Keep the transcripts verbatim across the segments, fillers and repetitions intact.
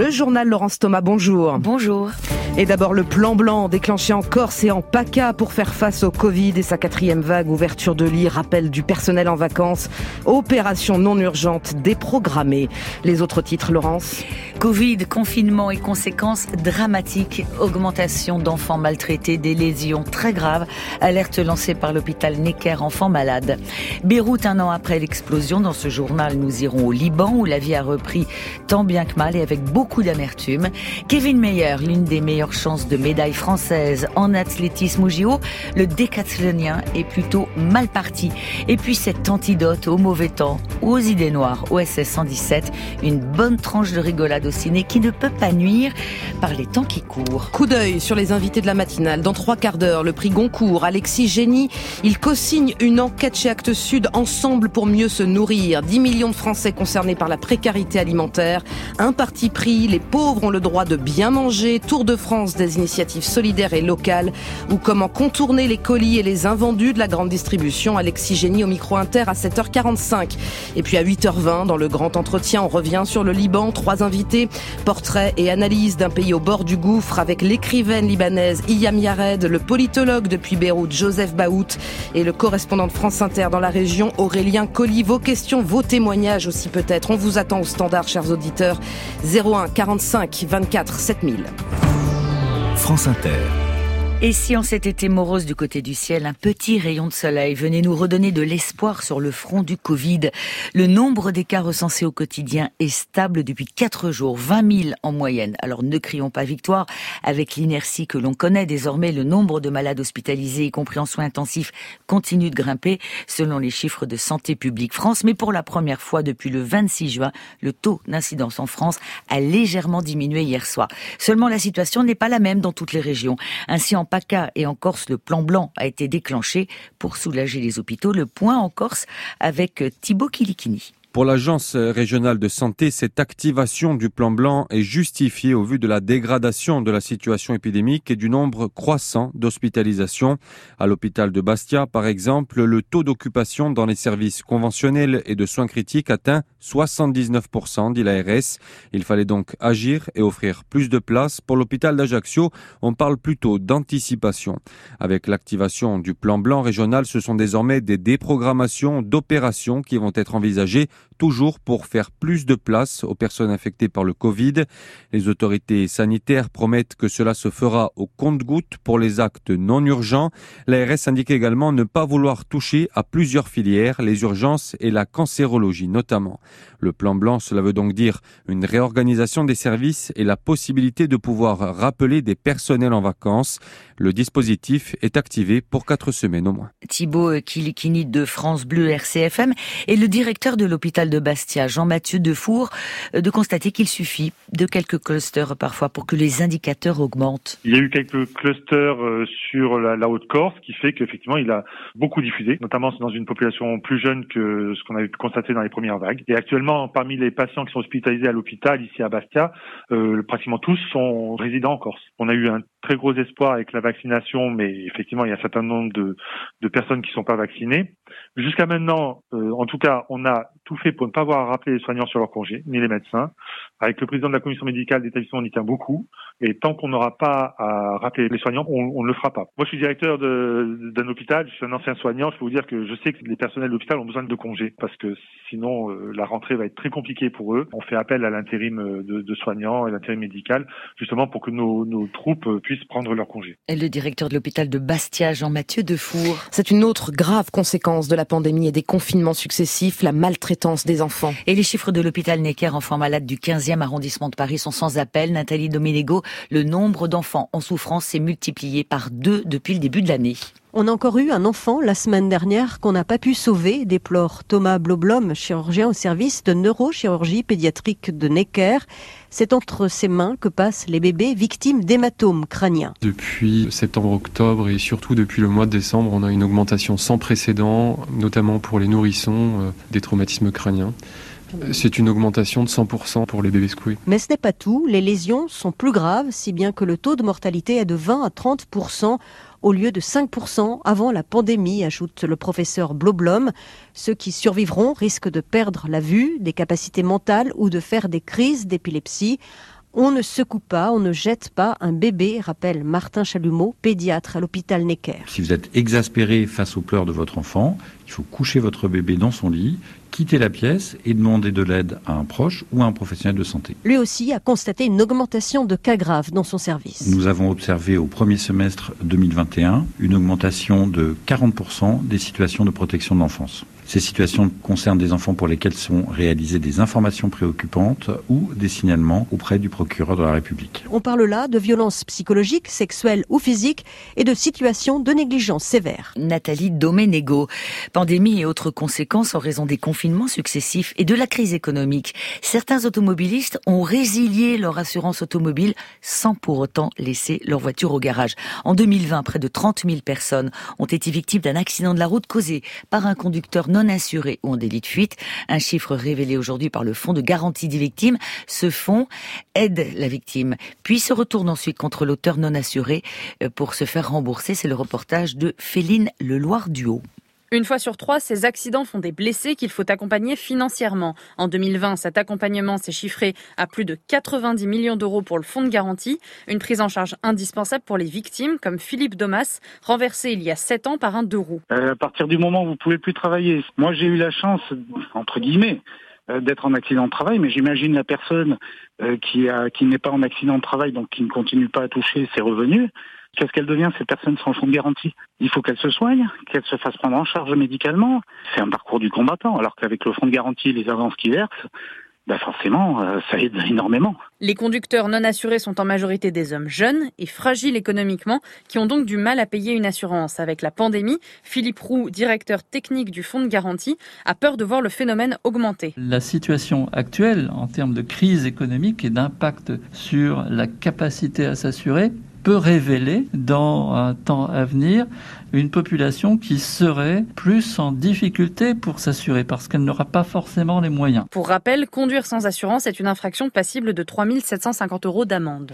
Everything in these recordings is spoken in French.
Le journal Laurence Thomas, bonjour. Bonjour. Et d'abord le plan blanc déclenché en Corse et en PACA pour faire face au Covid et sa quatrième vague. Ouverture de lits, rappel du personnel en vacances, opération non urgente déprogrammée. Les autres titres, Laurence? Covid, confinement et conséquences dramatiques. Augmentation d'enfants maltraités, des lésions très graves. Alerte lancée par l'hôpital Necker enfants malades. Beyrouth, un an après l'explosion. Dans ce journal, nous irons au Liban où la vie a repris tant bien que mal et avec beaucoup d'amertume. Kevin Mayer, l'une des meilleures chances de médaille française en athlétisme au J O. Le décathlonien est plutôt mal parti. Et puis cet antidote au mauvais temps, aux idées noires, O S S cent dix-sept, une bonne tranche de rigolade au ciné qui ne peut pas nuire par les temps qui courent. Coup d'œil sur les invités de la matinale. Dans trois quarts d'heure, le prix Goncourt, Alexis Génie, il co-signe une enquête chez Actes Sud, Ensemble pour mieux se nourrir. dix millions de Français concernés par la précarité alimentaire. Un parti pris, les pauvres ont le droit de bien manger. Tour de France des initiatives solidaires et locales, ou comment contourner les colis et les invendus de la grande distribution. Alexis Génie au micro Inter à sept heures quarante-cinq. Et puis à huit heures vingt, dans le grand entretien, on revient sur le Liban. Trois invités, portrait et analyse d'un pays au bord du gouffre avec l'écrivaine libanaise Iyam Yared, le politologue depuis Beyrouth Joseph Baout et le correspondant de France Inter dans la région Aurélien Colli. Vos questions, vos témoignages aussi peut-être. On vous attend au standard, chers auditeurs. zéro un quarante-cinq vingt-quatre sept mille. France Inter. Et si en cet été morose du côté du ciel, un petit rayon de soleil venait nous redonner de l'espoir sur le front du Covid. Le nombre des cas recensés au quotidien est stable depuis quatre jours, vingt mille en moyenne. Alors ne crions pas victoire, avec l'inertie que l'on connaît désormais, le nombre de malades hospitalisés, y compris en soins intensifs, continue de grimper selon les chiffres de Santé publique France. Mais pour la première fois depuis le vingt-six juin, le taux d'incidence en France a légèrement diminué hier soir. Seulement la situation n'est pas la même dans toutes les régions. Ainsi en PACA et en Corse, le plan blanc a été déclenché pour soulager les hôpitaux. Le point en Corse avec Thibaut Kilikini. Pour l'Agence régionale de santé, cette activation du plan blanc est justifiée au vu de la dégradation de la situation épidémique et du nombre croissant d'hospitalisations. À l'hôpital de Bastia, par exemple, le taux d'occupation dans les services conventionnels et de soins critiques atteint soixante-dix-neuf pour cent, dit l'A R S. Il fallait donc agir et offrir plus de places. Pour l'hôpital d'Ajaccio, on parle plutôt d'anticipation. Avec l'activation du plan blanc régional, ce sont désormais des déprogrammations d'opérations qui vont être envisagées, toujours pour faire plus de place aux personnes infectées par le Covid. Les autorités sanitaires promettent que cela se fera au compte-gouttes pour les actes non urgents. L'A R S indique également ne pas vouloir toucher à plusieurs filières, les urgences et la cancérologie notamment. Le plan blanc, cela veut donc dire une réorganisation des services et la possibilité de pouvoir rappeler des personnels en vacances. Le dispositif est activé pour quatre semaines au moins. Thibaut Kilikini de France Bleu R C F M et le directeur de l'hôpital de Bastia, Jean-Mathieu Defour, de constater qu'il suffit de quelques clusters parfois pour que les indicateurs augmentent. Il y a eu quelques clusters sur la, la Haute-Corse qui fait qu'effectivement il a beaucoup diffusé, notamment dans une population plus jeune que ce qu'on avait pu constater dans les premières vagues. Et actuellement, parmi les patients qui sont hospitalisés à l'hôpital ici à Bastia, euh, pratiquement tous sont résidents en Corse. On a eu un très gros espoir avec la vaccination, mais effectivement, il y a un certain nombre de, de personnes qui ne sont pas vaccinées. Jusqu'à maintenant, euh, en tout cas, on a tout fait pour ne pas avoir à rappeler les soignants sur leur congé, ni les médecins. Avec le président de la commission médicale d'établissement, on y tient beaucoup. Et tant qu'on n'aura pas à rappeler les soignants, on, on ne le fera pas. Moi, je suis directeur de, d'un hôpital, je suis un ancien soignant. Je peux vous dire que je sais que les personnels de l'hôpital ont besoin de congés parce que sinon, euh, la rentrée va être très compliquée pour eux. On fait appel à l'intérim de, de soignants et l'intérim médical, justement pour que nos, nos troupes puissent prendre leur congé. Et le directeur de l'hôpital de Bastia, Jean-Mathieu Defour. C'est une autre grave conséquence de la pandémie et des confinements successifs, la maltraitance des enfants. Et les chiffres de l'hôpital Necker enfants malades du quinzième arrondissement de Paris sont sans appel. Nathalie Doménego, le nombre d'enfants en souffrance s'est multiplié par deux depuis le début de l'année. On a encore eu un enfant la semaine dernière qu'on n'a pas pu sauver, déplore Thomas Bloblom, chirurgien au service de neurochirurgie pédiatrique de Necker. C'est entre ses mains que passent les bébés victimes d'hématomes crâniens. Depuis septembre-octobre et surtout depuis le mois de décembre, on a une augmentation sans précédent, notamment pour les nourrissons, euh, des traumatismes crâniens. C'est une augmentation de cent pour cent pour les bébés secoués. Mais ce n'est pas tout. Les lésions sont plus graves, si bien que le taux de mortalité est de vingt à trente pour cent au lieu de cinq pour cent avant la pandémie, ajoute le professeur Bloblom. Ceux qui survivront risquent de perdre la vue, des capacités mentales ou de faire des crises d'épilepsie. On ne secoue pas, on ne jette pas un bébé, rappelle Martin Chalumeau, pédiatre à l'hôpital Necker. Si vous êtes exaspéré face aux pleurs de votre enfant, il faut coucher votre bébé dans son lit, quitter la pièce et demander de l'aide à un proche ou à un professionnel de santé. Lui aussi a constaté une augmentation de cas graves dans son service. Nous avons observé au premier semestre deux mille vingt et un une augmentation de quarante pour cent des situations de protection de l'enfance. Ces situations concernent des enfants pour lesquels sont réalisées des informations préoccupantes ou des signalements auprès du procureur de la République. On parle là de violences psychologiques, sexuelles ou physiques et de situations de négligence sévère. Nathalie Domenego. Pandémie et autres conséquences en raison des confinements successifs et de la crise économique. Certains automobilistes ont résilié leur assurance automobile sans pour autant laisser leur voiture au garage. En deux mille vingt, près de trente mille personnes ont été victimes d'un accident de la route causé par un conducteur non assurés ou en délit de fuite. Un chiffre révélé aujourd'hui par le Fonds de garantie des victimes. Ce fonds aide la victime, puis se retourne ensuite contre l'auteur non assuré pour se faire rembourser. C'est le reportage de Féline Leloir-Duhaut. Une fois sur trois, ces accidents font des blessés qu'il faut accompagner financièrement. En deux mille vingt, cet accompagnement s'est chiffré à plus de quatre-vingt-dix millions d'euros pour le fonds de garantie. Une prise en charge indispensable pour les victimes, comme Philippe Domas, renversé il y a sept ans par un deux roues. Euh, à partir du moment où vous ne pouvez plus travailler, moi j'ai eu la chance, entre guillemets, euh, d'être en accident de travail, mais j'imagine la personne euh, qui, a, qui n'est pas en accident de travail, donc qui ne continue pas à toucher ses revenus. Qu'est-ce qu'elle devient, cette personne sans fonds de garantie? Il faut qu'elle se soigne, qu'elle se fasse prendre en charge médicalement. C'est un parcours du combattant, alors qu'avec le fonds de garantie et les avances qu'il verse, bah forcément, euh, ça aide énormément. Les conducteurs non assurés sont en majorité des hommes jeunes et fragiles économiquement, qui ont donc du mal à payer une assurance. Avec la pandémie, Philippe Roux, directeur technique du fonds de garantie, a peur de voir le phénomène augmenter. La situation actuelle, en termes de crise économique et d'impact sur la capacité à s'assurer, peut révéler dans un temps à venir une population qui serait plus en difficulté pour s'assurer parce qu'elle n'aura pas forcément les moyens. Pour rappel, conduire sans assurance est une infraction passible de trois mille sept cent cinquante euros d'amende.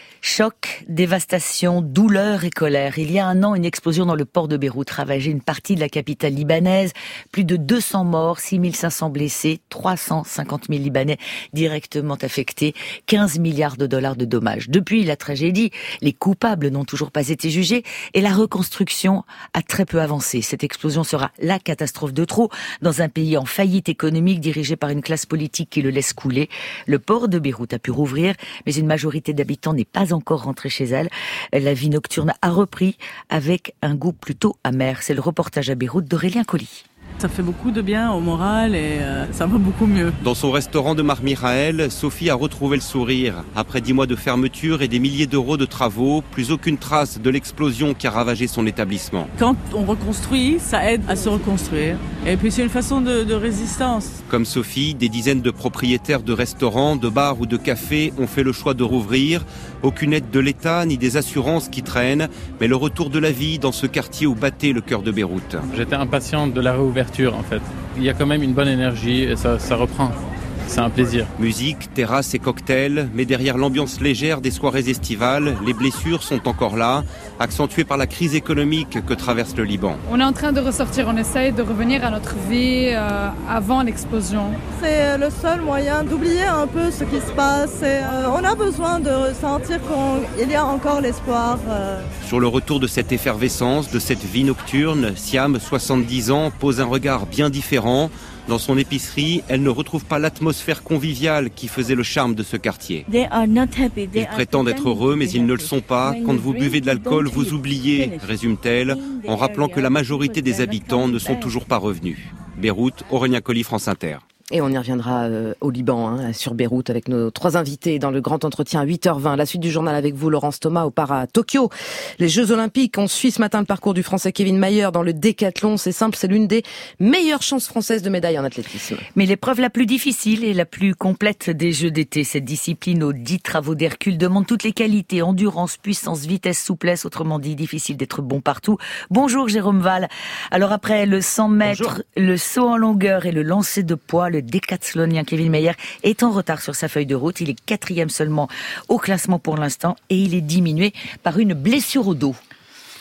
Choc, dévastation, douleur et colère. Il y a un an, une explosion dans le port de Beyrouth ravagé une partie de la capitale libanaise. Plus de deux cents morts, six mille cinq cents blessés, trois cent cinquante mille Libanais directement affectés, quinze milliards de dollars de dommages. Depuis la tragédie, les coupables n'ont toujours pas été jugés et la reconstruction a très peu avancé. Cette explosion sera la catastrophe de trop dans un pays en faillite économique dirigé par une classe politique qui le laisse couler. Le port de Beyrouth a pu rouvrir, mais une majorité d'habitants n'est pas encore rentrée chez elle. La vie nocturne a repris avec un goût plutôt amer. C'est le reportage à Beyrouth d'Aurélien Colli. Ça fait beaucoup de bien au moral et euh, ça va beaucoup mieux. Dans son restaurant de Marmira, Sophie a retrouvé le sourire. Après dix mois de fermeture et des milliers d'euros de travaux, plus aucune trace de l'explosion qui a ravagé son établissement. Quand on reconstruit, ça aide à se reconstruire. Et puis c'est une façon de, de résistance. Comme Sophie, des dizaines de propriétaires de restaurants, de bars ou de cafés ont fait le choix de rouvrir. Aucune aide de l'État ni des assurances qui traînent, mais le retour de la vie dans ce quartier où battait le cœur de Beyrouth. J'étais impatient de la réouverture en fait. Il y a quand même une bonne énergie et ça, ça reprend. C'est un plaisir. Musique, terrasses et cocktails, mais derrière l'ambiance légère des soirées estivales, les blessures sont encore là, accentuées par la crise économique que traverse le Liban. On est en train de ressortir, on essaye de revenir à notre vie euh, avant l'explosion. C'est le seul moyen d'oublier un peu ce qui se passe et euh, on a besoin de ressentir qu'il y a encore l'espoir. Euh. Sur le retour de cette effervescence, de cette vie nocturne, Siam, soixante-dix ans, pose un regard bien différent. Dans son épicerie, elle ne retrouve pas l'atmosphère conviviale qui faisait le charme de ce quartier. Ils prétendent être heureux, mais ils ne le sont pas. Quand vous buvez de l'alcool, vous oubliez, résume-t-elle, en rappelant que la majorité des habitants ne sont toujours pas revenus. Beyrouth, Aurélien Colli, France Inter. Et on y reviendra euh, au Liban, hein, sur Beyrouth, avec nos trois invités dans le grand entretien à huit heures vingt. La suite du journal avec vous, Laurence Thomas, au Para Tokyo. Les Jeux Olympiques, on suit ce matin le parcours du Français Kevin Mayer dans le décathlon. C'est simple, c'est l'une des meilleures chances françaises de médaille en athlétisme. Mais l'épreuve la plus difficile et la plus complète des Jeux d'été, cette discipline aux dix travaux d'Hercule, demande toutes les qualités, endurance, puissance, vitesse, souplesse, autrement dit, difficile d'être bon partout. Bonjour Jérôme Val. Alors après le cent mètres, Bonjour. Le saut en longueur et le lancer de poids, le décathlonien Kevin Mayer est en retard sur sa feuille de route. Il est quatrième seulement au classement pour l'instant et il est diminué par une blessure au dos.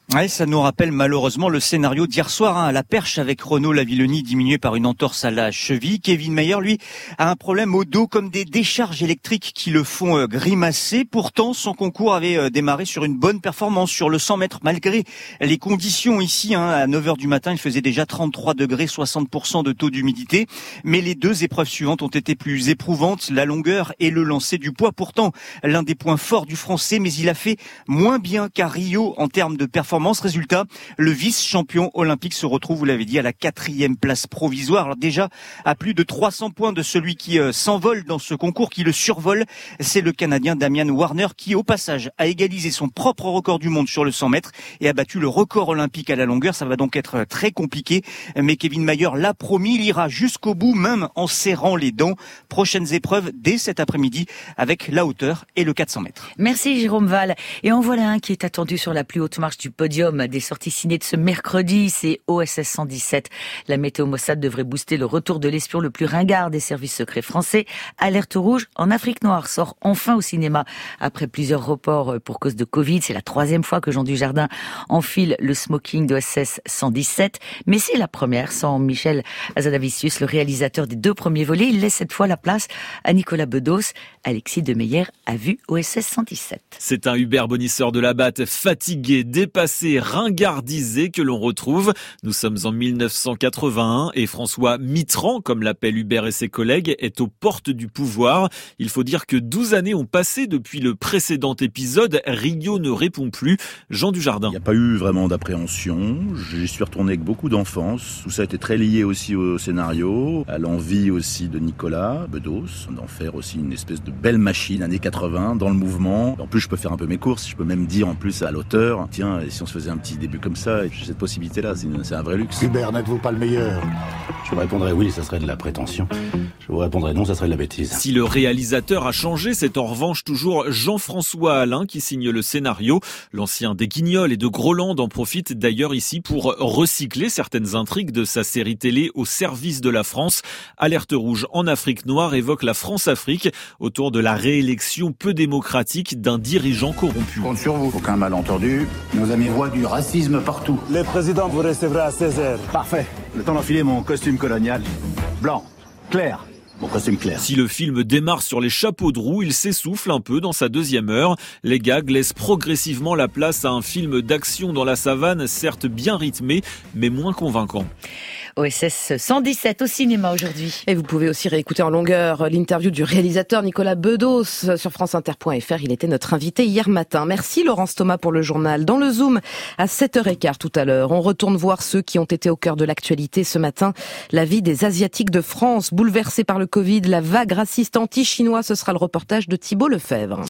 Ouais, ça nous rappelle malheureusement le scénario d'hier soir hein, à la Perche avec Renaud Lavillenie diminué par une entorse à la cheville. Kevin Mayer, lui, a un problème au dos comme des décharges électriques qui le font euh, grimacer. Pourtant, son concours avait euh, démarré sur une bonne performance sur le cent mètres malgré les conditions ici. Hein, à neuf heures du matin, il faisait déjà trente-trois degrés, soixante pour cent de taux d'humidité. Mais les deux épreuves suivantes ont été plus éprouvantes, la longueur et le lancer du poids. Pourtant, l'un des points forts du Français, mais il a fait moins bien qu'à Rio en termes de performance. Résultat, le vice-champion olympique se retrouve, vous l'avez dit, à la quatrième place provisoire. Alors déjà, à plus de trois cents points de celui qui euh, s'envole dans ce concours, qui le survole, c'est le Canadien Damian Warner qui, au passage, a égalisé son propre record du monde sur le cent mètres et a battu le record olympique à la longueur. Ça va donc être très compliqué, mais Kevin Mayer l'a promis, il ira jusqu'au bout, même en serrant les dents. Prochaines épreuves dès cet après-midi avec la hauteur et le quatre cents mètres. Merci Jérôme Val. Et en voilà un qui est attendu sur la plus haute marche du podium des sorties ciné de ce mercredi, c'est O S S cent dix-sept. La météo Mossad devrait booster le retour de l'espion le plus ringard des services secrets français. Alerte rouge en Afrique noire sort enfin au cinéma après plusieurs reports pour cause de Covid. C'est la troisième fois que Jean Dujardin enfile le smoking de O S S cent dix-sept, mais c'est la première sans Michel Hazanavicius, le réalisateur des deux premiers volets. Il laisse cette fois la place à Nicolas Bedos. Alexis Demeyer a vu O S S cent dix-sept. C'est un Hubert Bonisseur de la Batte, fatigué, dépassé, ringardisé que l'on retrouve. Nous sommes en mille neuf cent quatre-vingt-un et François Mitterrand, comme l'appelle Hubert et ses collègues, est aux portes du pouvoir. Il faut dire que douze années ont passé depuis le précédent épisode. Rio ne répond plus. Jean Dujardin. Il n'y a pas eu vraiment d'appréhension. J'y suis retourné avec beaucoup d'enfance. Tout ça a été très lié aussi au scénario, à l'envie aussi de Nicolas Bedos d'en faire aussi une espèce de belle machine années quatre-vingts dans le mouvement. En plus, je peux faire un peu mes courses. Je peux même dire en plus à l'auteur, tiens, et si on se faisait un petit début comme ça, j'ai cette possibilité-là, c'est, une, c'est un vrai luxe. Hubert, n'êtes-vous pas le meilleur ? Je vous répondrais oui, ça serait de la prétention. Je vous répondrais non, ça serait de la bêtise. Si le réalisateur a changé, c'est en revanche toujours Jean-François Alain qui signe le scénario. L'ancien des Guignols et de Groland en profite d'ailleurs ici pour recycler certaines intrigues de sa série télé au service de la France. Alerte rouge en Afrique noire évoque la France-Afrique autour de la réélection peu démocratique d'un dirigeant corrompu. Compte sur vous. Aucun malentendu. Nos amis voient du racisme partout. Le président vous recevra à seize heures. Parfait. Le temps d'enfiler mon costume colonial. Blanc. Clair. Mon costume clair. Si le film démarre sur les chapeaux de roue, il s'essouffle un peu dans sa deuxième heure. Les gags laissent progressivement la place à un film d'action dans la savane, certes bien rythmé, mais moins convaincant. O S S cent dix-sept au cinéma aujourd'hui. Et vous pouvez aussi réécouter en longueur l'interview du réalisateur Nicolas Bedos sur franceinter point f r. Il était notre invité hier matin. Merci Laurence Thomas pour le journal. Dans le Zoom, à sept heures quinze tout à l'heure, on retourne voir ceux qui ont été au cœur de l'actualité ce matin. La vie des Asiatiques de France, bouleversée par le Covid, la vague raciste anti-chinois, ce sera le reportage de Thibault Lefebvre.